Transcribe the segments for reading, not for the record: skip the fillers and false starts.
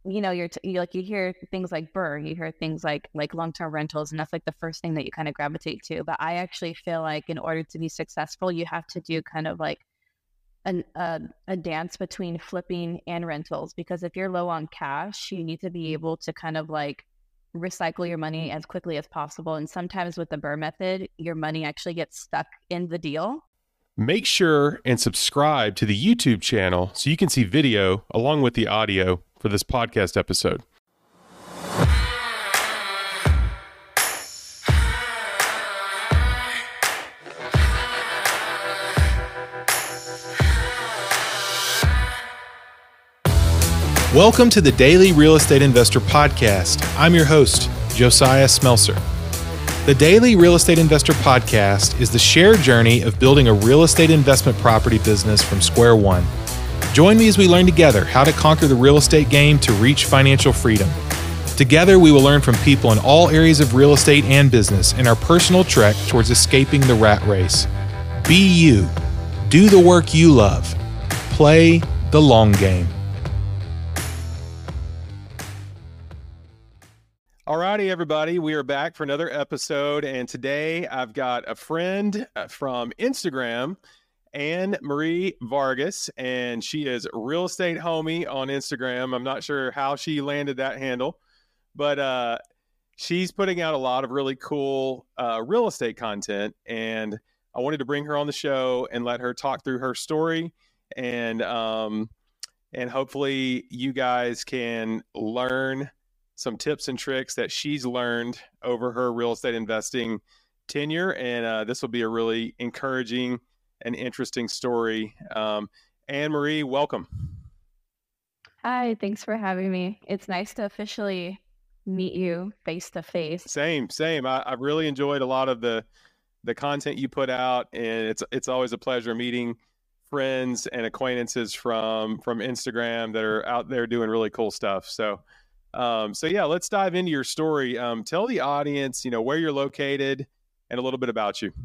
you hear things like BRRRR, you hear things like long-term rentals, and that's like the first thing that you kind of gravitate to. But I actually feel like in order to be successful, you have to do kind of like a dance between flipping and rentals, because if you're low on cash, you need to be able to kind of like recycle your money as quickly as possible. And sometimes with the BRRRR method, your money actually gets stuck in the deal. Make sure and subscribe to the YouTube channel so you can see video along with the audio for this podcast episode. Welcome to the Daily Real Estate Investor Podcast. I'm your host, Josiah Smelser. The Daily Real Estate Investor Podcast is the shared journey of building a real estate investment property business from square one. Join me as we learn together how to conquer the real estate game to reach financial freedom. Together, we will learn from people in all areas of real estate and business in our personal trek towards escaping the rat race. Be you. Do the work you love. Play the long game. Alrighty, everybody, we are back for another episode, and today I've got a friend from Instagram, Anne Marie Vargas, and she is Real Estate Homie on Instagram. I'm not sure how she landed that handle, but she's putting out a lot of really cool real estate content, and I wanted to bring her on the show and let her talk through her story, and hopefully you guys can learn some tips and tricks that she's learned over her real estate investing tenure. And this will be a really encouraging and interesting story. Anne Marie, welcome. Hi, thanks for having me. It's nice to officially meet you face to face. Same. I've really enjoyed a lot of the content you put out, and it's always a pleasure meeting friends and acquaintances from Instagram that are out there doing really cool stuff. So yeah, let's dive into your story. Tell the audience, where you're located and a little bit about you.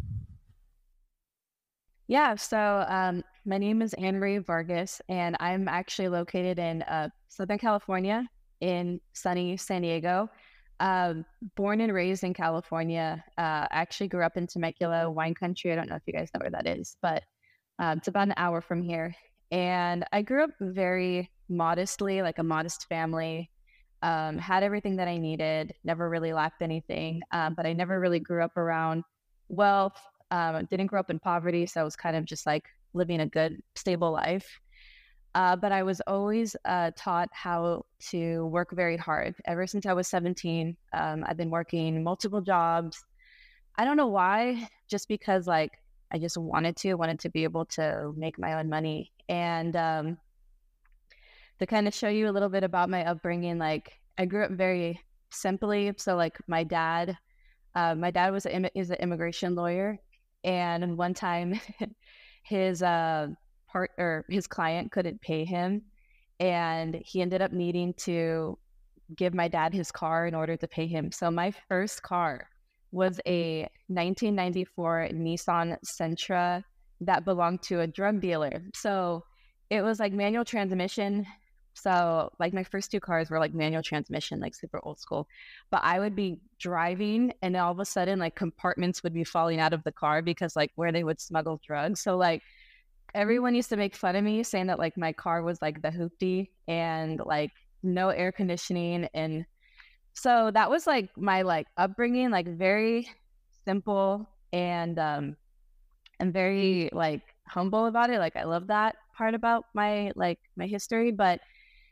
Yeah, so my name is Anne Marie Vargas, and I'm actually located in Southern California, in sunny San Diego. Born and raised in California. Actually grew up in Temecula, wine country. I don't know if you guys know where that is, but it's about an hour from here. And I grew up very modestly, like a modest family. Had everything that I needed, never really lacked anything, but I never really grew up around wealth, didn't grow up in poverty, so I was kind of just like living a good, stable life. But I was always taught how to work very hard. Ever since I was 17, I've been working multiple jobs. I don't know why, just because like I just wanted to be able to make my own money. And to kind of show you a little bit about my upbringing, like I grew up very simply. So like my dad is an immigration lawyer, and one time his his client couldn't pay him, and he ended up needing to give my dad his car in order to pay him. So my first car was a 1994 Nissan Sentra that belonged to a drug dealer. So it was like manual transmission. So like my first two cars were like manual transmission, like super old school. But I would be driving, and all of a sudden like compartments would be falling out of the car because like where they would smuggle drugs. So like everyone used to make fun of me, saying that like my car was like the hoopty and like no air conditioning. And so that was like my like upbringing, like very simple and very like humble about it. Like I love that part about my history. But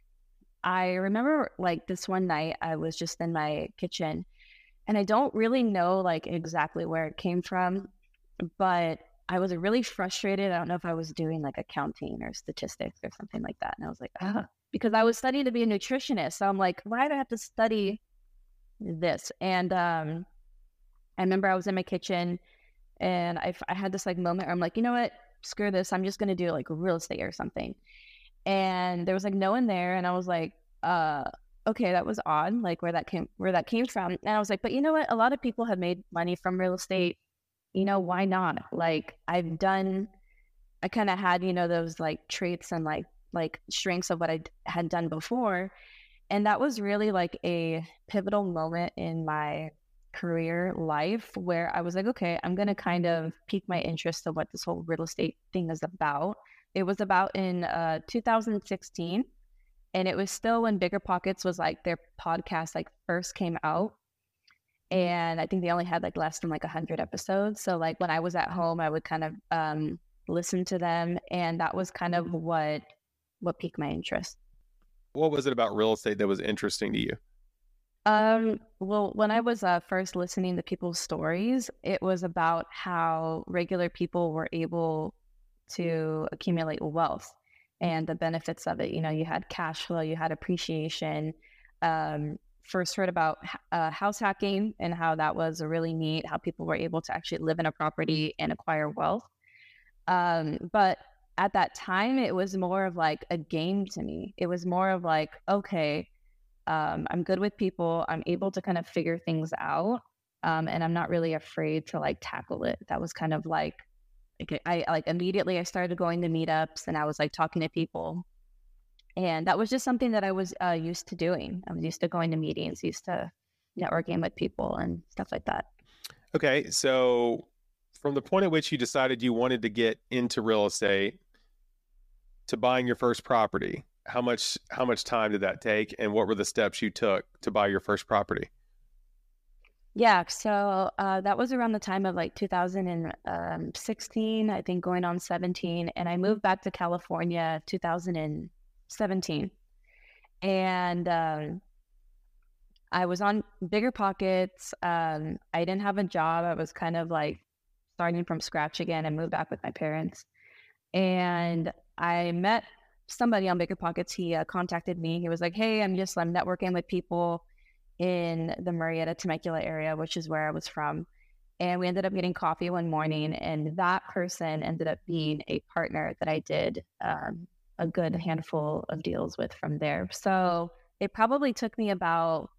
I remember like this one night I was just in my kitchen, and I don't really know like exactly where it came from, but I was really frustrated. I don't know if I was doing like accounting or statistics or something like that. And I was like, because I was studying to be a nutritionist. So I'm like, why do I have to study this? And I remember I was in my kitchen, and I had this like moment where I'm like, you know what? Screw this. I'm just going to do like real estate or something. And there was like no one there. And I was like, okay, that was odd, like where that came from. And I was like, but you know what? A lot of people have made money from real estate. Why not? Like I kind of had, those like traits and like strengths of what I had done before. And that was really like a pivotal moment in my career life where I was like, okay, I'm going to kind of pique my interest of what this whole real estate thing is about. It was about in 2016, and it was still when Bigger Pockets was like their podcast like first came out. And I think they only had like less than like 100 episodes. So like when I was at home, I would kind of listen to them, and that was kind of what piqued my interest. What was it about real estate that was interesting to you? Well, when I was first listening to people's stories, it was about how regular people were able to accumulate wealth and the benefits of it. You know, you had cash flow, you had appreciation. First heard about house hacking and how that was really neat, how people were able to actually live in a property and acquire wealth. But at that time, it was more of like a game to me. It was more of like, okay, I'm good with people. I'm able to kind of figure things out. And I'm not really afraid to like tackle it. That was kind of like, okay, I like immediately I started going to meetups and I was like talking to people. And that was just something that I was used to doing. I was used to going to meetings, used to networking with people and stuff like that. Okay, so from the point at which you decided you wanted to get into real estate to buying your first property, how much time did that take, and what were the steps you took to buy your first property? Yeah, so that was around the time of like 2016, I think going on 17, and I moved back to California 2017. And I was on Bigger Pockets. I didn't have a job. I was kind of like starting from scratch again. I moved back with my parents. And I met somebody on Bigger Pockets. He contacted me. He was like, hey, I'm networking with people in the Murrieta Temecula area, which is where I was from. And we ended up getting coffee one morning. And that person ended up being a partner that I did a good handful of deals with from there. So it probably took me about,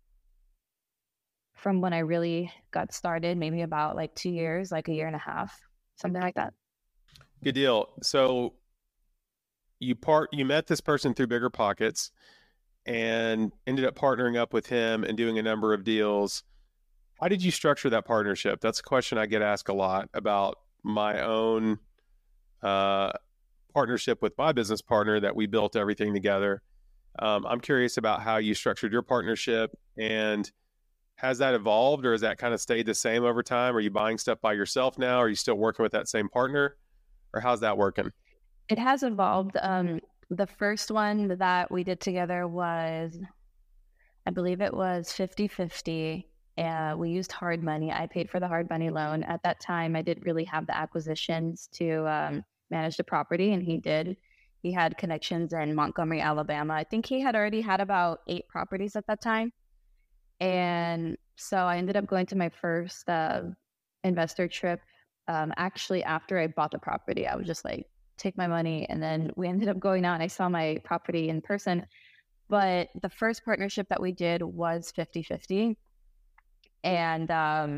from when I really got started, maybe about like 2 years, like a year and a half, something like that. Good deal. So you met this person through Bigger Pockets and ended up partnering up with him and doing a number of deals. How did you structure that partnership? That's a question I get asked a lot about my own partnership with my business partner that we built everything together. I'm curious about how you structured your partnership, and has that evolved or has that kind of stayed the same over time? Are you buying stuff by yourself now? Are you still working with that same partner, or how's that working? It has evolved. The first one that we did together was, I believe it was 50-50. We used hard money. I paid for the hard money loan. At that time, I didn't really have the acquisitions to manage the property, and he did. He had connections in Montgomery, Alabama. I think he had already had about 8 properties at that time. And so I ended up going to my first investor trip. Actually, after I bought the property, I was just like, take my money. And then we ended up going out and I saw my property in person. But the first partnership that we did was 50-50. And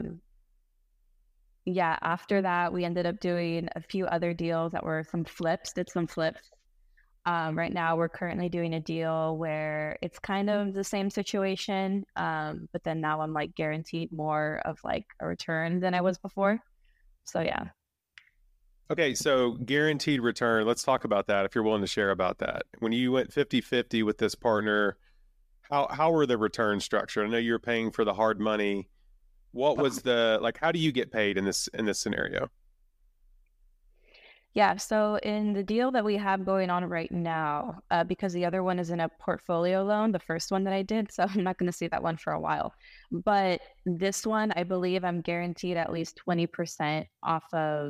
yeah, after that, we ended up doing a few other deals that were did some flips. Right now, we're currently doing a deal where it's kind of the same situation, but then now I'm like guaranteed more of like a return than I was before. So yeah. Okay, so guaranteed return. Let's talk about that if you're willing to share about that. When you went 50-50 with this partner, how were the returns structured? I know you're paying for the hard money. What was how do you get paid in this scenario? Yeah, so in the deal that we have going on right now, because the other one is in a portfolio loan, the first one that I did, so I'm not going to see that one for a while. But this one, I believe I'm guaranteed at least 20% off of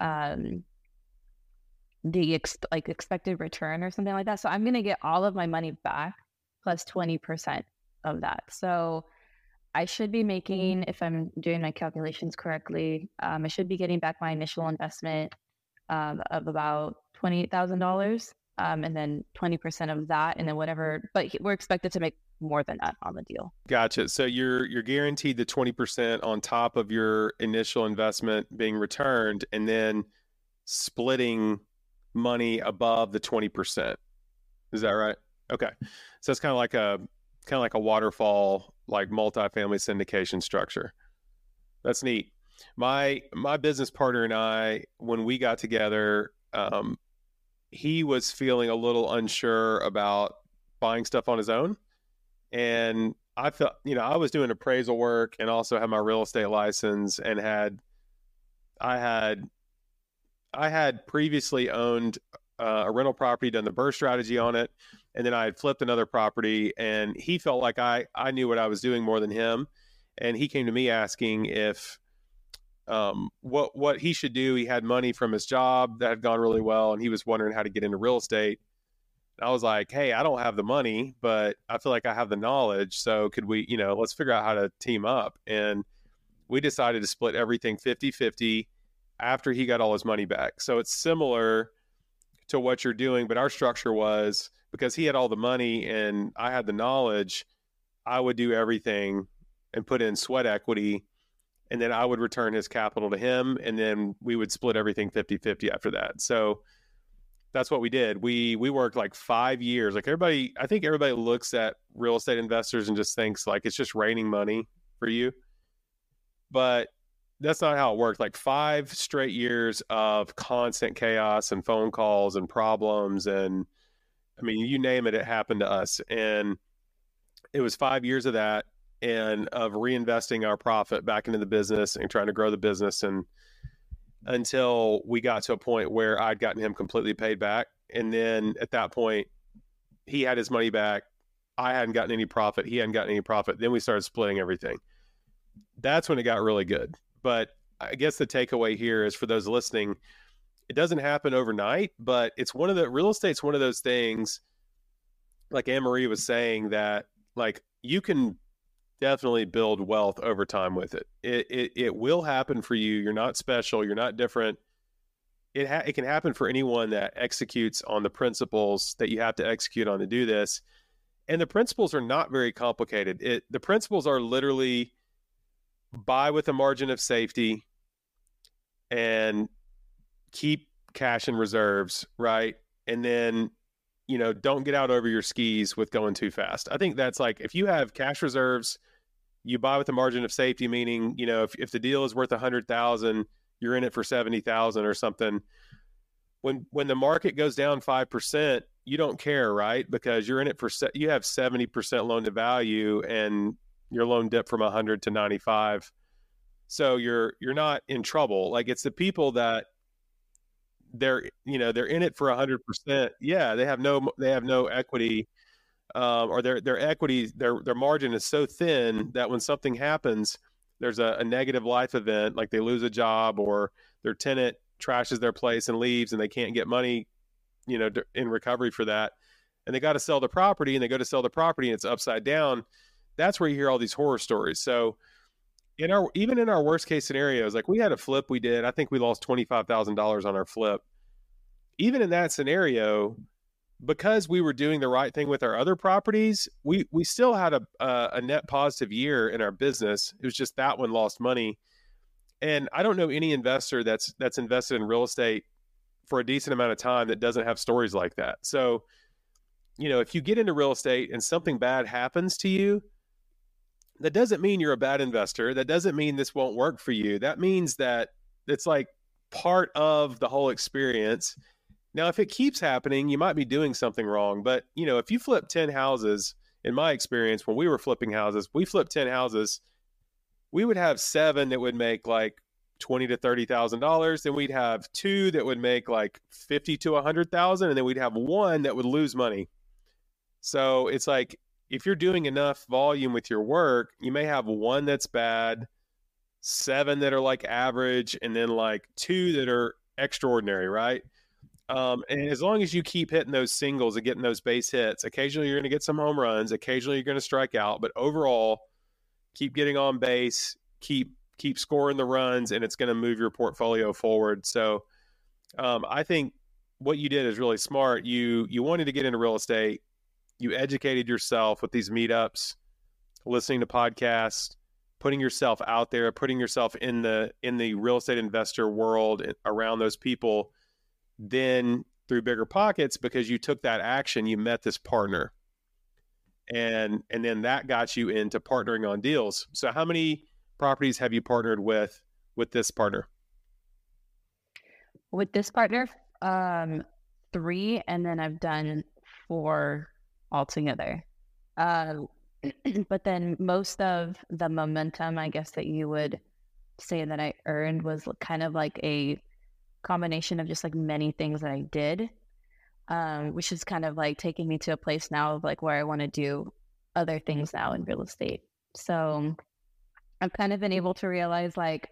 the expected return or something like that. So I'm going to get all of my money back plus 20% of that. So I should be making, if I'm doing my calculations correctly, I should be getting back my initial investment of about $28,000, and then 20% of that, and then whatever. But we're expected to make more than that on the deal. Gotcha. So you're guaranteed the 20% on top of your initial investment being returned, and then splitting money above the 20%. Is that right? Okay. So it's kind of like kind of like a waterfall, like multifamily syndication structure. That's neat. My business partner and I, when we got together, he was feeling a little unsure about buying stuff on his own. And I felt, I was doing appraisal work and also had my real estate license and I had, I had previously owned a rental property, done the BRRRR strategy on it. And then I had flipped another property, and he felt like I knew what I was doing more than him. And he came to me asking if, what he should do. He had money from his job that had gone really well, and he was wondering how to get into real estate. I was like, hey, I don't have the money, but I feel like I have the knowledge. So could we, let's figure out how to team up. And we decided to split everything 50-50 after he got all his money back. So it's similar to what you're doing, but our structure was, because he had all the money and I had the knowledge, I would do everything and put in sweat equity, and then I would return his capital to him, and then we would split everything 50-50 after that. So that's what we did. We worked like 5 years. Like I think everybody looks at real estate investors and just thinks like it's just raining money for you. But that's not how it worked. Like 5 straight years of constant chaos and phone calls and problems. And I mean, you name it, it happened to us. And it was 5 years of that and of reinvesting our profit back into the business and trying to grow the business. And until we got to a point where I'd gotten him completely paid back. And then at that point, he had his money back. I hadn't gotten any profit. He hadn't gotten any profit. Then we started splitting everything. That's when it got really good. But I guess the takeaway here is, for those listening, it doesn't happen overnight, but it's real estate's one of those things, like Anne Marie was saying, that like you can definitely build wealth over time with it. It will happen for you. You're not special. You're not different. It can happen for anyone that executes on the principles that you have to execute on to do this. And the principles are not very complicated. The principles are literally buy with a margin of safety and keep cash in reserves, right? And then, don't get out over your skis with going too fast. I think that's like, if you have cash reserves, you buy with a margin of safety, meaning, if the deal is worth 100,000, you're in it for 70,000 or something. When the market goes down 5%, you don't care, right? Because you're in it you have 70% loan to value, and your loan dipped from 100 to 95. So you're not in trouble. Like, it's the people that they're in it for 100%. Yeah. They have no equity, or their equity, their margin is so thin that when something happens, there's a negative life event, like they lose a job or their tenant trashes their place and leaves and they can't get money, in recovery for that. And they got to sell the property, and they go to sell the property and it's upside down. That's where you hear all these horror stories. So even in our worst case scenarios, like we had a flip we did, I think we lost $25,000 on our flip. Even in that scenario, because we were doing the right thing with our other properties, we still had a net positive year in our business. It was just that one lost money. And I don't know any investor that's invested in real estate for a decent amount of time that doesn't have stories like that. So, if you get into real estate and something bad happens to you, that doesn't mean you're a bad investor. That doesn't mean this won't work for you. That means that it's like part of the whole experience. Now, if it keeps happening, you might be doing something wrong. But, if you flip 10 houses, in my experience, when we were flipping houses, we flipped 10 houses, we would have 7 that would make like $20,000 to $30,000. Then we'd have 2 that would make like 50 to 100,000. And then we'd have 1 that would lose money. So it's like, if you're doing enough volume with your work, you may have 1 that's bad, 7 that are like average, and then like 2 that are extraordinary, right? And as long as you keep hitting those singles and getting those base hits, occasionally you're going to get some home runs, occasionally you're going to strike out, but overall, keep getting on base, keep scoring the runs, and it's going to move your portfolio forward. So I think what you did is really smart. You wanted to get into real estate. You educated yourself with these meetups, listening to podcasts, putting yourself out there, putting yourself in the real estate investor world around those people. Then through Bigger Pockets, because you took that action, you met this partner. and then that got you into partnering on deals. So how many properties have you partnered with this partner? With this partner, 3, and then I've done 4 altogether. Uh, but then most of the momentum, I guess, that you would say that I earned was kind of like a combination of just like many things that I did, which is kind of like taking me to a place now of like where I want to do other things now in real estate. So I've kind of been able to realize like,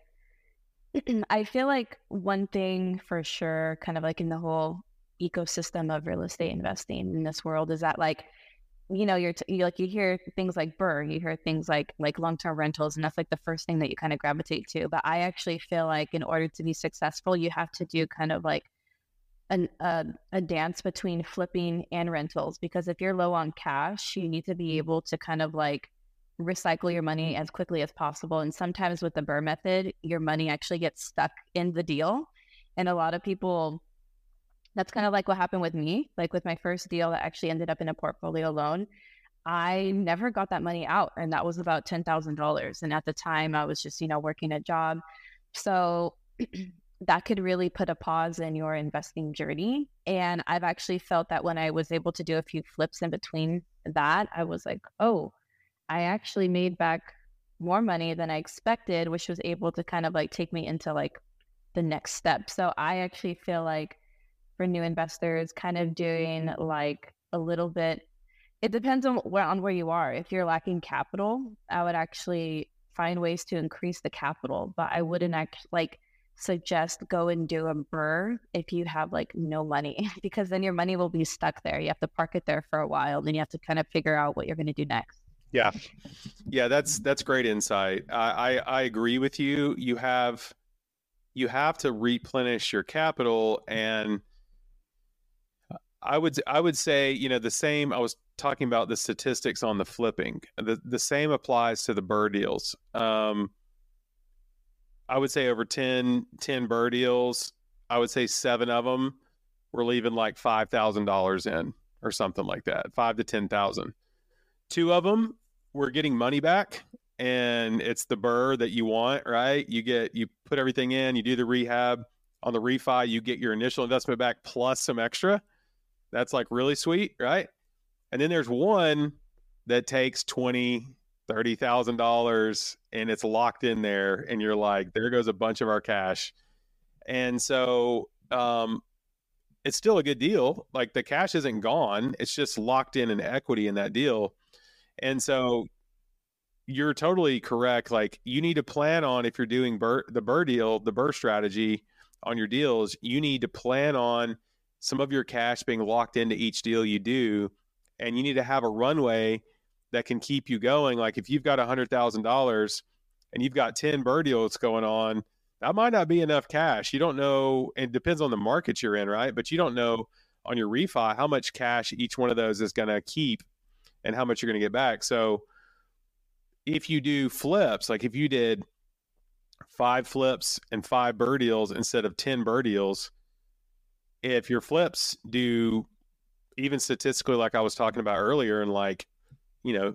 I feel like one thing for sure, kind of like in the whole ecosystem of real estate investing in this world, is that like, you know, you hear things like BRRRR, you hear things like long-term rentals, and that's like the first thing that you kind of gravitate to. But I actually feel like in order to be successful, you have to do kind of like a dance between flipping and rentals, because if you're low on cash, you need to be able to kind of like recycle your money as quickly as possible. And sometimes with the BRRRR method, your money actually gets stuck in the deal. And a lot of people, that's kind of like what happened with me. Like with my first deal that actually ended up in a portfolio loan, I never got that money out. And that was about $10,000. And at the time I was just, you know, working a job. So that could really put a pause in your investing journey. And I've actually felt that when I was able to do a few flips in between that, I was like, oh, I actually made back more money than I expected, which was able to kind of like take me into like the next step. So I actually feel like for new investors, kind of doing like a little bit, it depends on where you are. If you're lacking capital, I would actually find ways to increase the capital, but I wouldn't like suggest go and do a BRRRR if you have like no money, because then your money will be stuck there. You have to park it there for a while, then you have to kind of figure out what you're going to do next. Yeah, that's great insight. I agree with you. You have to replenish your capital, and I would say, you know, the same. I was talking about the statistics on the flipping. The same applies to the BRRRR deals. I would say over 10 BRRRR deals, I would say 7 of them were leaving like $5,000 in or something like that, 5 to 10,000. 2 of them were getting money back, and it's the BRRRR that you want, right? You put everything in, you do the rehab on the refi, you get your initial investment back plus some extra. That's like really sweet, right? And then there's one that takes $20,000-$30,000 and it's locked in there, and you're like, there goes a bunch of our cash. And so it's still a good deal. Like the cash isn't gone, it's just locked in equity in that deal. And so you're totally correct. Like you need to plan on, if you're doing the BRRRR deal, the BRRRR strategy on your deals, you need to plan on some of your cash being locked into each deal you do. And you need to have a runway that can keep you going. Like if you've got $100,000 and you've got 10 BRRRR deals going on, that might not be enough cash. You don't know. It depends on the market you're in, right? But you don't know on your refi how much cash each one of those is going to keep and how much you're going to get back. So if you do flips, like if you did 5 flips and 5 BRRRR deals instead of 10 BRRRR deals, if your flips do, even statistically, like I was talking about earlier, and like, you know,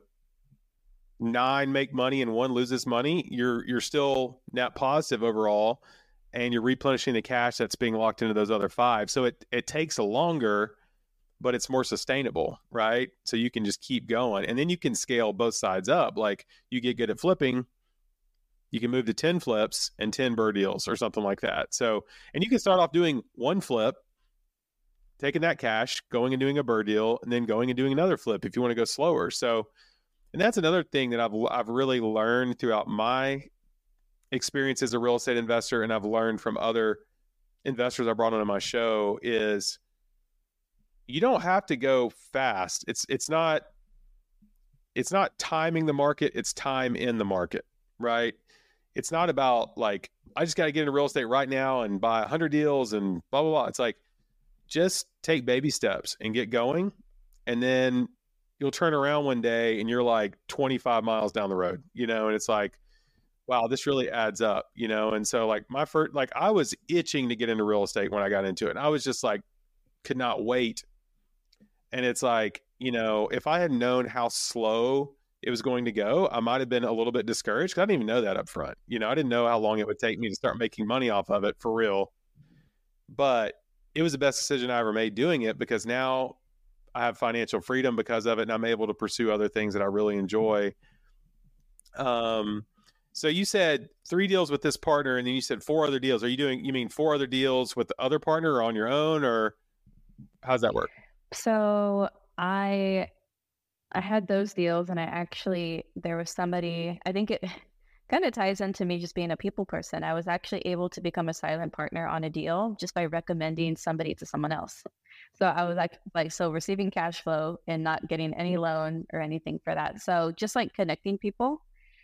9 make money and 1 loses money, you're still net positive overall, and you're replenishing the cash that's being locked into those other 5. So it takes a longer, but it's more sustainable, right? So you can just keep going, and then you can scale both sides up. Like you get good at flipping, you can move to 10 flips and 10 BRRRR deals or something like that. So, and you can start off doing 1 flip, taking that cash, going and doing a BRRRR deal, and then going and doing another flip if you want to go slower. So, and that's another thing that I've really learned throughout my experience as a real estate investor, and I've learned from other investors I brought onto my show, is you don't have to go fast. It's not timing the market, it's time in the market, right? It's not about like, I just got to get into real estate right now and buy 100 deals and blah, blah, blah. It's like, just take baby steps and get going. And then you'll turn around one day and you're like 25 miles down the road, you know, and it's like, wow, this really adds up, you know? And so like I was itching to get into real estate when I got into it. And I was just like, could not wait. And it's like, if I had known how slow it was going to go, I might have been a little bit discouraged because I didn't even know that up front. I didn't know how long it would take me to start making money off of it for real. But it was the best decision I ever made doing it, because now I have financial freedom because of it, and I'm able to pursue other things that I really enjoy. So you said 3 deals with this partner, and then you said 4 other deals. You mean 4 other deals with the other partner or on your own, or how's that work? So I had those deals, and there was somebody, I think it kind of ties into me just being a people person. I was actually able to become a silent partner on a deal just by recommending somebody to someone else. So I was so receiving cash flow and not getting any loan or anything for that. So just like connecting people.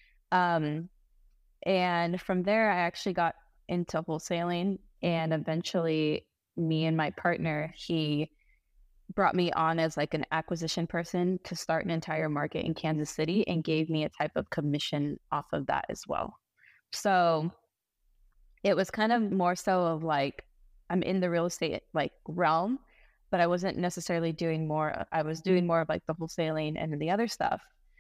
And from there, I actually got into wholesaling, and eventually me and my partner, he brought me on as like an acquisition person to start an entire market in Kansas City, and gave me a type of commission off of that as well. So it was kind of more so of like, I'm in the real estate like realm, but I wasn't necessarily doing more. I was doing more of like the wholesaling and then the other stuff.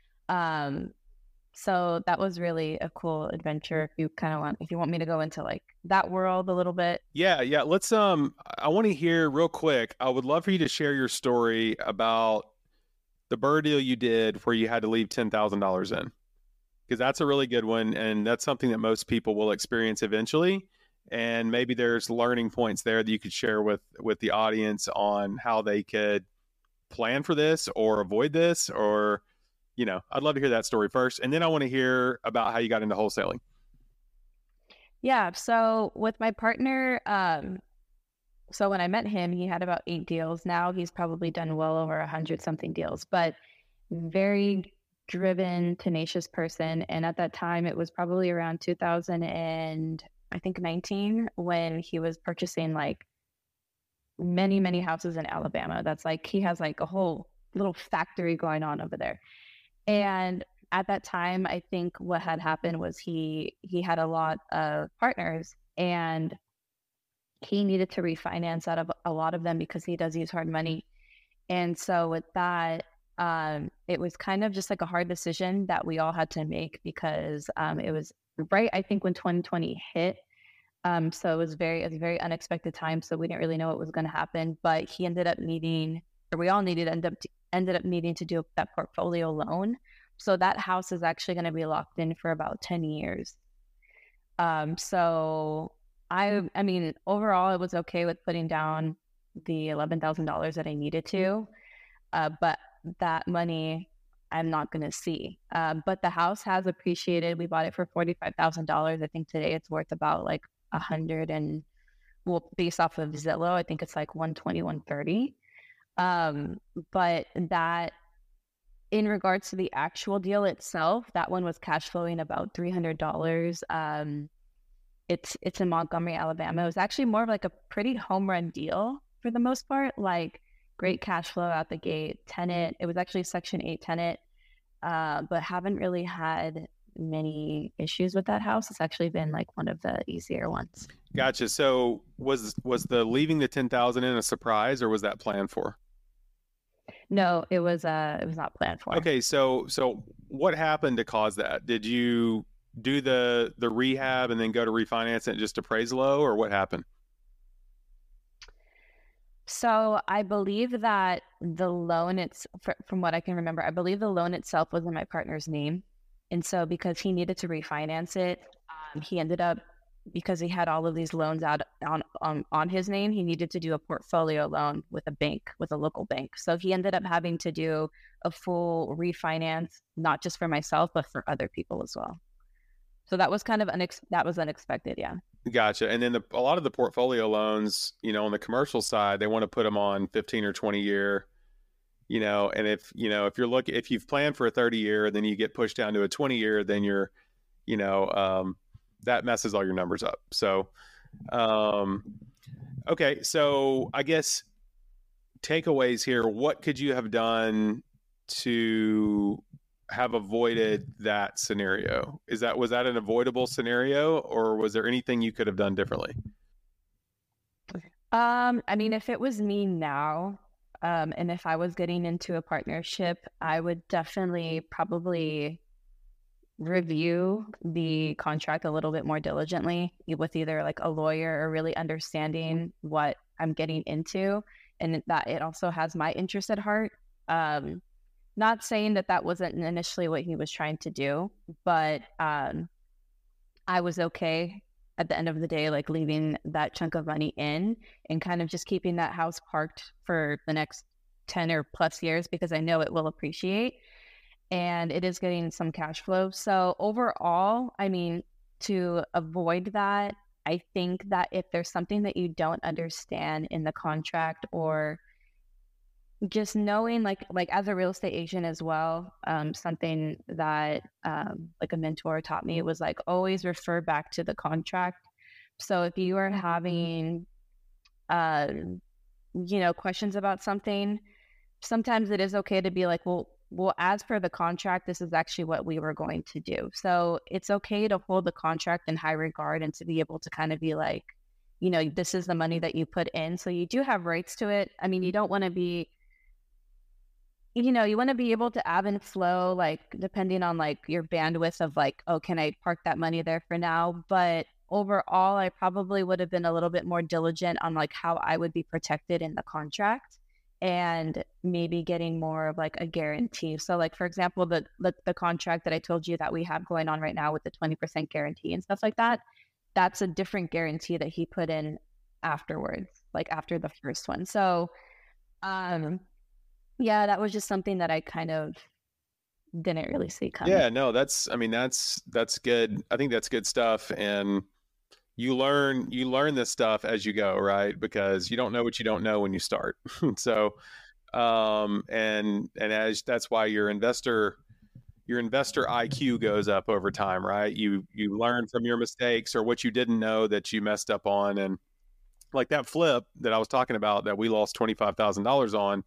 So that was really a cool adventure. If you want me to go into like that world a little bit. Yeah. Let's, I want to hear real quick. I would love for you to share your story about the BRRRR deal you did where you had to leave $10,000 in, because that's a really good one. And that's something that most people will experience eventually. And maybe there's learning points there that you could share with the audience on how they could plan for this or avoid this, or, I'd love to hear that story first. And then I want to hear about how you got into wholesaling. Yeah. So with my partner, so when I met him, he had about 8 deals. Now he's probably done well over 100 something deals, but very driven, tenacious person. And at that time, it was probably around 2019 when he was purchasing like many, many houses in Alabama. That's like, he has like a whole little factory going on over there. And at that time, I think what had happened was he had a lot of partners, and he needed to refinance out of a lot of them because he does use hard money. And so with that, it was kind of just like a hard decision that we all had to make, because it was right, I think, when 2020 hit. So it was a very unexpected time. So we didn't really know what was going to happen, but he ended up needing, or we all ended up needing to do that portfolio loan. So that house is actually going to be locked in for about 10 years. So I mean, overall, I was okay with putting down the $11,000 that I needed to, but that money I'm not going to see. But the house has appreciated. We bought it for $45,000. I think today it's worth about like 100, and well, based off of Zillow, I think it's like 120, 130. But that, in regards to the actual deal itself, that one was cash flowing about $300. It's in Montgomery, Alabama. It was actually more of like a pretty home run deal for the most part, like great cash flow out the gate, tenant. It was actually Section 8 tenant, but haven't really had many issues with that house. It's actually been like one of the easier ones. Gotcha. So was the leaving the 10,000 in a surprise, or was that planned for? No, it was not planned for. Okay, so what happened to cause that? Did you do the rehab and then go to refinance it just to appraise low, or what happened? So I believe that the loan, from what I can remember, I believe the loan itself was in my partner's name. And so because he needed to refinance it, he ended up, because he had all of these loans out on his name, he needed to do a portfolio loan with a local bank. So he ended up having to do a full refinance, not just for myself, but for other people as well. So that was kind of unexpected. Yeah. Gotcha. And then a lot of the portfolio loans, on the commercial side, they want to put them on 15 or 20 year, and if you've planned for a 30 year, then you get pushed down to a 20 year, then you're, that messes all your numbers up. So, okay. So I guess takeaways here, what could you have done to have avoided that scenario? Was that an avoidable scenario, or was there anything you could have done differently? I mean, if it was me now, And if I was getting into a partnership, I would definitely probably review the contract a little bit more diligently with either like a lawyer or really understanding what I'm getting into, and that it also has my interest at heart. Not saying that that wasn't initially what he was trying to do, but I was okay at the end of the day, like leaving that chunk of money in and kind of just keeping that house parked for the next 10 or plus years because I know it will appreciate and it is getting some cash flow. So overall, I mean, to avoid that, I think that if there's something that you don't understand in the contract, or just knowing like as a real estate agent as well, something that like a mentor taught me was like always refer back to the contract. So if you are having questions about something, sometimes it is okay to be like, well, as per the contract, this is actually what we were going to do. So it's okay to hold the contract in high regard and to be able to kind of be like, this is the money that you put in. So you do have rights to it. I mean, you don't want to be, you want to be able to ebb and flow, like depending on like your bandwidth of like, oh, can I park that money there for now? But overall, I probably would have been a little bit more diligent on like how I would be protected in the contract and maybe getting more of like a guarantee. So like, for example, the contract that I told you that we have going on right now with the 20% guarantee and stuff like that, that's a different guarantee that he put in afterwards, like after the first one. So, yeah, that was just something that I kind of didn't really see coming. Yeah, no, that's good. I think that's good stuff. And you learn this stuff as you go, right? Because you don't know what you don't know when you start. So, and as that's why your investor IQ goes up over time, right? You learn from your mistakes or what you didn't know that you messed up on. And like that flip that I was talking about that we lost $25,000 on,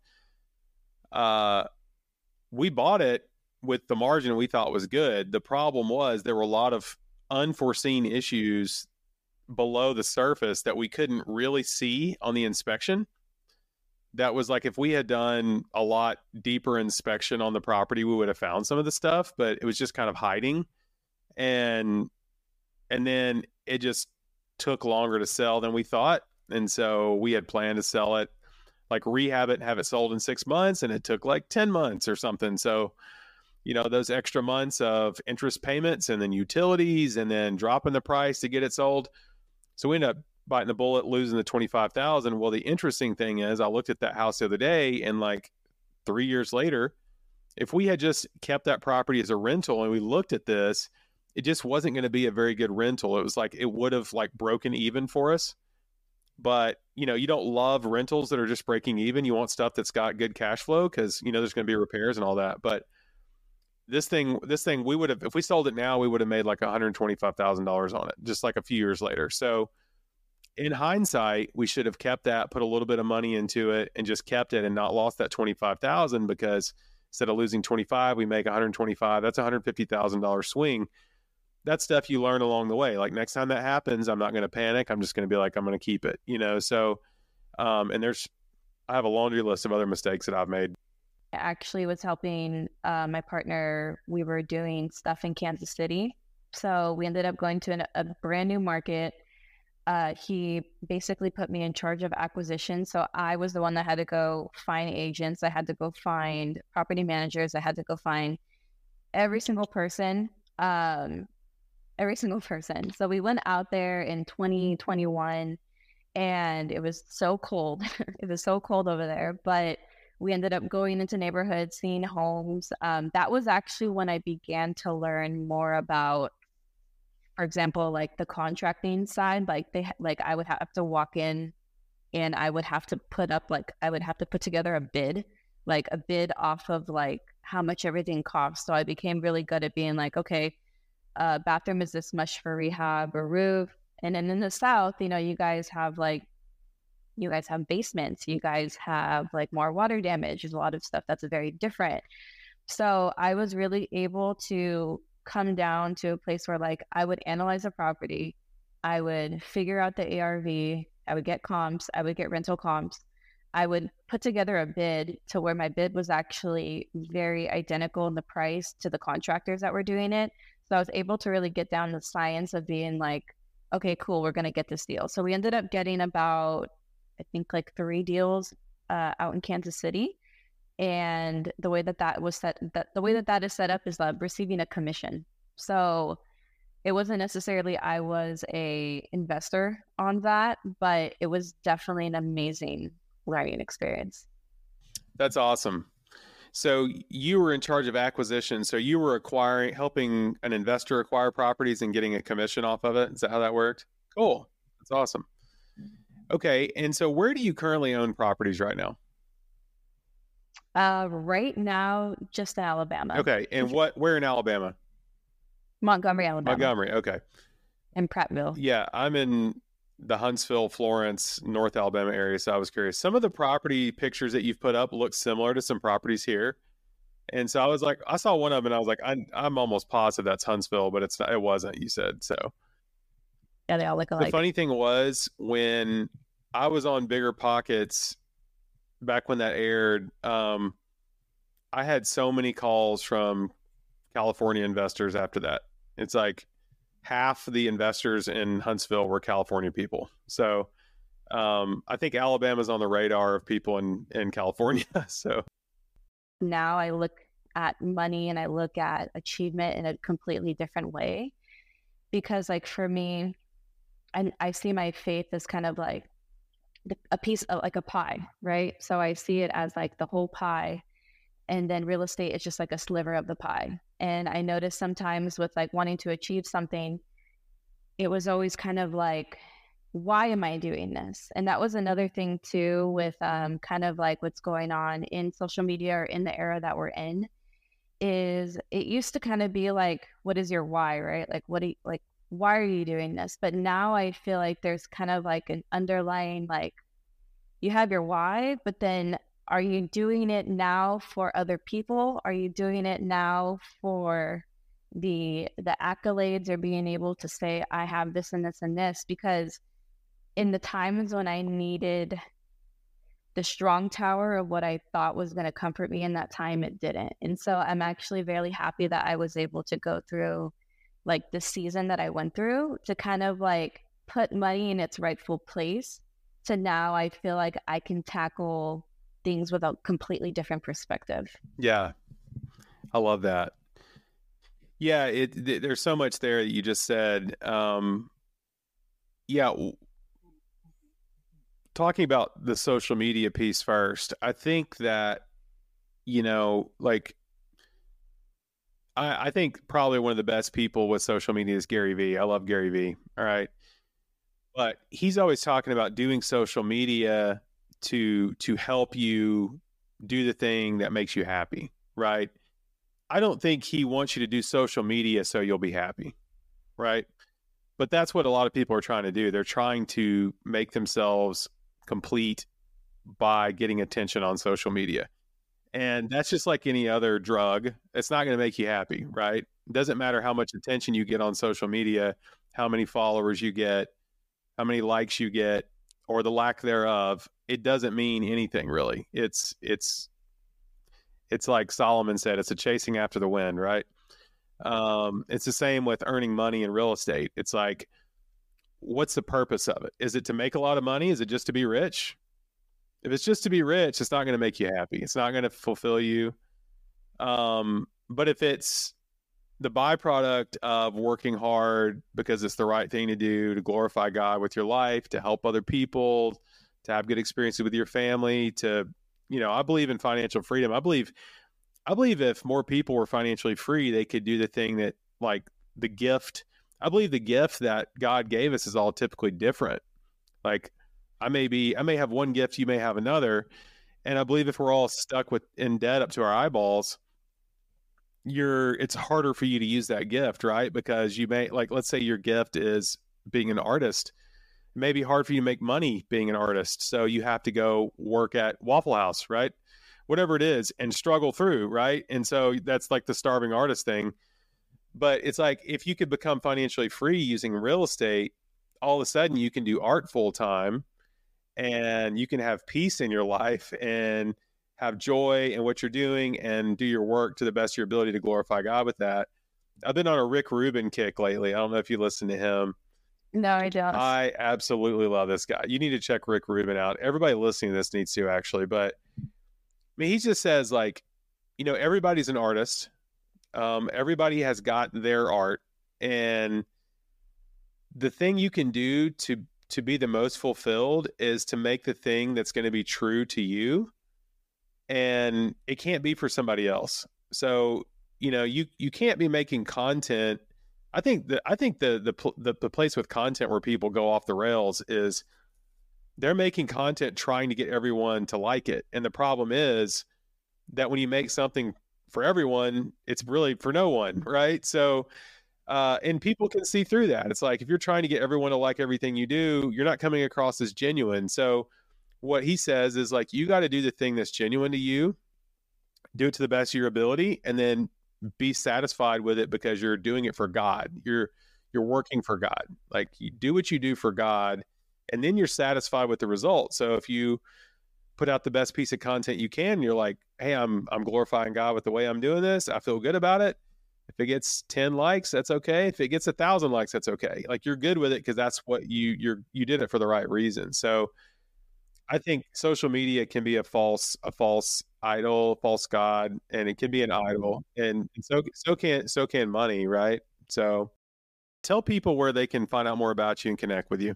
we bought it with the margin we thought was good. The problem was there were a lot of unforeseen issues below the surface that we couldn't really see on the inspection. That was like, if we had done a lot deeper inspection on the property, we would have found some of the stuff, but it was just kind of hiding. And then it just took longer to sell than we thought. And so we had planned to sell it, like rehab it and have it sold in 6 months. And it took like 10 months or something. So, those extra months of interest payments and then utilities and then dropping the price to get it sold. So we ended up biting the bullet, losing the $25,000. Well, the interesting thing is I looked at that house the other day and like 3 years later, if we had just kept that property as a rental and we looked at this, it just wasn't going to be a very good rental. It was like, it would have like broken even for us. But, you don't love rentals that are just breaking even. You want stuff that's got good cash flow because, there's going to be repairs and all that. But this thing, we would have, if we sold it now, we would have made like $125,000 on it, just like a few years later. So in hindsight, we should have kept that, put a little bit of money into it and just kept it and not lost that 25,000, because instead of losing 25, we make 125. That's $150,000 swing. That's stuff you learn along the way. Like next time that happens, I'm not going to panic. I'm just going to be like, I'm going to keep it, So, and I have a laundry list of other mistakes that I've made. I actually was helping my partner. We were doing stuff in Kansas City. So we ended up going to a brand new market. He basically put me in charge of acquisition. So I was the one that had to go find agents. I had to go find property managers. I had to go find every single person. So we went out there in 2021 and it was so cold. It was so cold over there, but we ended up going into neighborhoods, seeing homes. That was actually when I began to learn more about, for example, like the contracting side. Like I would have to walk in and I would have to put together a bid off of like how much everything costs. So I became really good at being like, okay, bathroom is this much for rehab or roof. And then in the South, you guys have basements, you guys have like more water damage. There's a lot of stuff that's very different. So I was really able to come down to a place where like I would analyze a property, I would figure out the ARV, I would get comps, I would get rental comps, I would put together a bid to where my bid was actually very identical in the price to the contractors that were doing it. So I was able to really get down to the science of being like, okay, cool, we're going to get this deal. So we ended up getting about, I think, like 3 deals out in Kansas City. And the way that is set up is receiving a commission. So it wasn't necessarily I was a investor on that, but it was definitely an amazing learning experience. That's awesome. So you were in charge of acquisition. So you were helping an investor acquire properties and getting a commission off of it. Is that how that worked? Cool. That's awesome. Okay. And so where do you currently own properties right now? Right now, just in Alabama. Okay. And where in Alabama? Montgomery, Alabama. Montgomery. Okay. And Prattville. Yeah. I'm in the Huntsville, Florence, North Alabama area. So I was curious. Some of the property pictures that you've put up look similar to some properties here. And so I was like, I saw one of them and I was like, I'm almost positive that's Huntsville, but it wasn't, you said. So yeah, they all look alike. The funny thing was when I was on Bigger Pockets back when that aired, I had so many calls from California investors after that. It's like half the investors in Huntsville were California people. So I think Alabama's on the radar of people in California. So now I look at money and I look at achievement in a completely different way, because like for me, I see my faith as kind of like a piece of like a pie, right? So I see it as like the whole pie, and then real estate is just like a sliver of the pie. And I notice sometimes with like wanting to achieve something, it was always kind of like, why am I doing this? And that was another thing too with kind of like what's going on in social media or in the era that we're in, is it used to kind of be like, what is your why, right? Like, why are you doing this? But now I feel like there's kind of like an underlying, like, you have your why, but then are you doing it now for other people? Are you doing it now for the accolades, or being able to say, I have this and this and this? Because in the times when I needed the strong tower of what I thought was going to comfort me in that time, it didn't. And so I'm actually very happy that I was able to go through like the season that I went through to kind of like put money in its rightful place. So now I feel like I can tackle things with a completely different perspective. Yeah, I love that. Yeah, there's so much there that you just said. Yeah, talking about the social media piece first, I think that, like, I think probably one of the best people with social media is Gary Vee. I love Gary Vee. All right. But he's always talking about doing social media to help you do the thing that makes you happy, right? I don't think he wants you to do social media so you'll be happy, right? But that's what a lot of people are trying to do. They're trying to make themselves complete by getting attention on social media. And that's just like any other drug. It's not going to make you happy, right? It doesn't matter how much attention you get on social media, how many followers you get, how many likes you get, or the lack thereof. It doesn't mean anything really. It's like Solomon said, it's a chasing after the wind, right? It's the same with earning money in real estate. It's like, what's the purpose of it? Is it to make a lot of money? Is it just to be rich? If it's just to be rich, it's not going to make you happy. It's not going to fulfill you. But if it's the byproduct of working hard because it's the right thing to do, to glorify God with your life, to help other people, to have good experiences with your family, I believe in financial freedom. I believe if more people were financially free, they could do the thing that, like, the gift. I believe the gift that God gave us is all typically different. Like, I may have one gift, you may have another. And I believe if we're all stuck in debt up to our eyeballs, it's harder for you to use that gift, right? Because you may, like, let's say your gift is being an artist. It may be hard for you to make money being an artist. So you have to go work at Waffle House, right? Whatever it is, and struggle through, right? And so that's like the starving artist thing. But it's like, if you could become financially free using real estate, all of a sudden you can do art full time. and you can have peace in your life and have joy in what you're doing and do your work to the best of your ability to glorify God with that. I've been on a Rick Rubin kick lately. I don't know if you listen to him. No, I don't. I absolutely love this guy. You need to check Rick Rubin out. Everybody listening to this needs to, actually. But I mean, he just says, like, everybody's an artist. Everybody has got their art, and the thing you can do to be the most fulfilled is to make the thing that's going to be true to you, and it can't be for somebody else. So you can't be making content. I think the place with content where people go off the rails is they're making content trying to get everyone to like it, and the problem is that when you make something for everyone, it's really for no one, right? So and people can see through that. It's like, if you're trying to get everyone to like everything you do, you're not coming across as genuine. So what he says is, like, you got to do the thing that's genuine to you, do it to the best of your ability, and then be satisfied with it because you're doing it for God. You're working for God. Like, you do what you do for God, and then you're satisfied with the result. So if you put out the best piece of content you can, you're like, hey, I'm glorifying God with the way I'm doing this. I feel good about it. If it gets 10 likes, that's okay. If it gets 1,000 likes, that's okay. Like, you're good with it because that's what you did it for the right reason. So I think social media can be a false idol, false God, and it can be an idol, and so can money, right? So tell people where they can find out more about you and connect with you.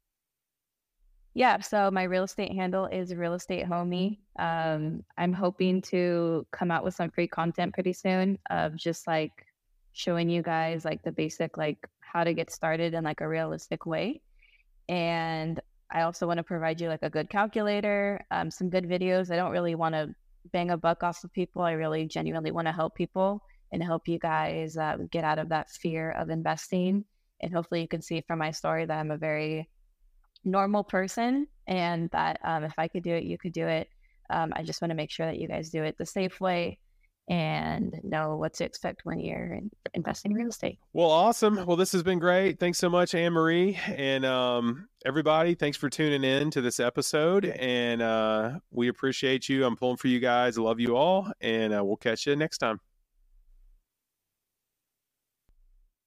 Yeah, so my real estate handle is Real Estate Homie. I'm hoping to come out with some free content pretty soon of just like showing you guys like the basic, like how to get started in like a realistic way. And I also want to provide you like a good calculator, some good videos. I don't really want to bang a buck off of people. I really genuinely want to help people and help you guys get out of that fear of investing. And hopefully you can see from my story that I'm a very normal person, and that if I could do it, you could do it. I just want to make sure that you guys do it the safe way and know what to expect when you're investing in real estate. Well, awesome. Well, this has been great. Thanks so much, Anne Marie. And everybody, thanks for tuning in to this episode. And we appreciate you. I'm pulling for you guys. I love you all. And we'll catch you next time.